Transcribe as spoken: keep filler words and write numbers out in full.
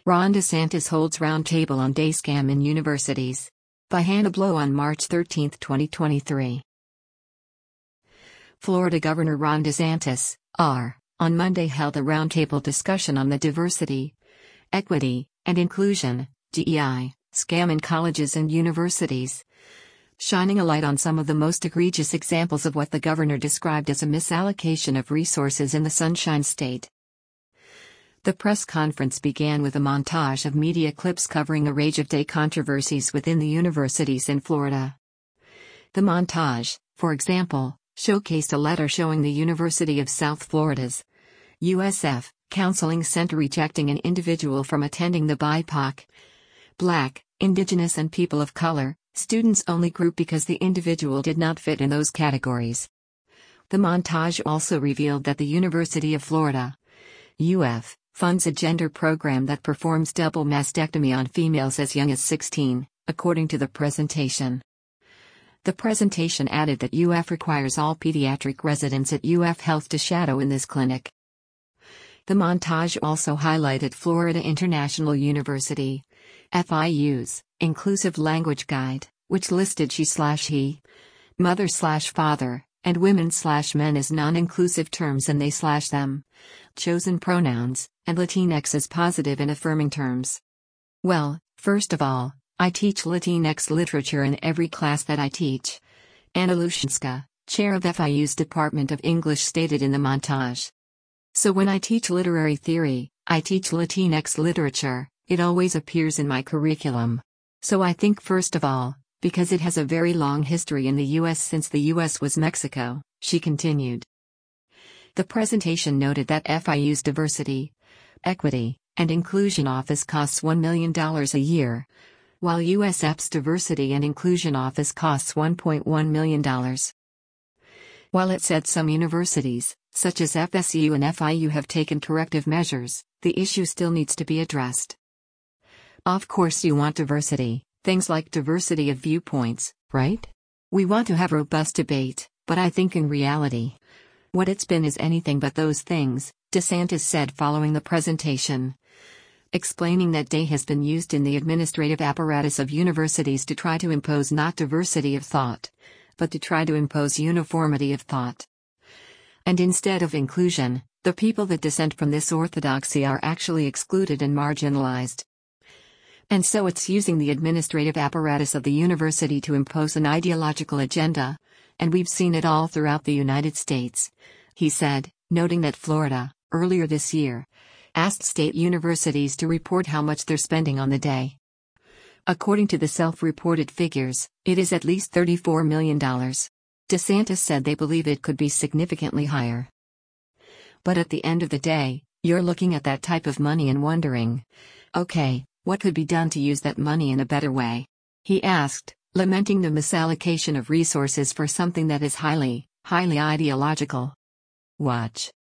Ron DeSantis holds roundtable on day scam in universities. By Hannah Blow on March thirteenth, twenty twenty-three. Florida Governor Ron DeSantis, R., on Monday held a roundtable discussion on the diversity, equity, and inclusion, D E I, scam in colleges and universities, shining a light on some of the most egregious examples of what the governor described as a misallocation of resources in the Sunshine State. The press conference began with a montage of media clips covering a range of day controversies within the universities in Florida. The montage, for example, showcased a letter showing the University of South Florida's U S F Counseling Center rejecting an individual from attending the B I P O C, Black, Indigenous and People of Color, students-only group because the individual did not fit in those categories. The montage also revealed that the University of Florida, U F, funds a gender program that performs double mastectomy on females as young as sixteen, according to the presentation. The presentation added that U F requires all pediatric residents at U F Health to shadow in this clinic. The montage also highlighted Florida International University, F I U's, Inclusive Language Guide, which listed she slash he, mother slash father, and women slash men as non-inclusive terms and they slash them, chosen pronouns, and Latinx as positive and affirming terms. Well, first of all, I teach Latinx literature in every class that I teach, Anna Lushinska, chair of F I U's Department of English, stated in the montage. So when I teach literary theory, I teach Latinx literature, it always appears in my curriculum. So I think first of all, because it has a very long history in the U S since the U S was Mexico, she continued. The presentation noted that F I U's Diversity, Equity, and Inclusion Office costs one million dollars a year, while U S F's Diversity and Inclusion Office costs one point one million dollars. While it said some universities, such as F S U and F I U, have taken corrective measures, the issue still needs to be addressed. Of course you want diversity, things like diversity of viewpoints, right? We want to have robust debate, but I think in reality, what it's been is anything but those things, DeSantis said following the presentation, explaining that day has been used in the administrative apparatus of universities to try to impose not diversity of thought, but to try to impose uniformity of thought. And instead of inclusion, the people that dissent from this orthodoxy are actually excluded and marginalized. And so it's using the administrative apparatus of the university to impose an ideological agenda, and we've seen it all throughout the United States, he said, noting that Florida, earlier this year, asked state universities to report how much they're spending on the day. According to the self-reported figures, it is at least thirty-four million dollars. DeSantis said they believe it could be significantly higher. But at the end of the day, you're looking at that type of money and wondering, okay, what could be done to use that money in a better way? He asked, lamenting the misallocation of resources for something that is highly, highly ideological. Watch.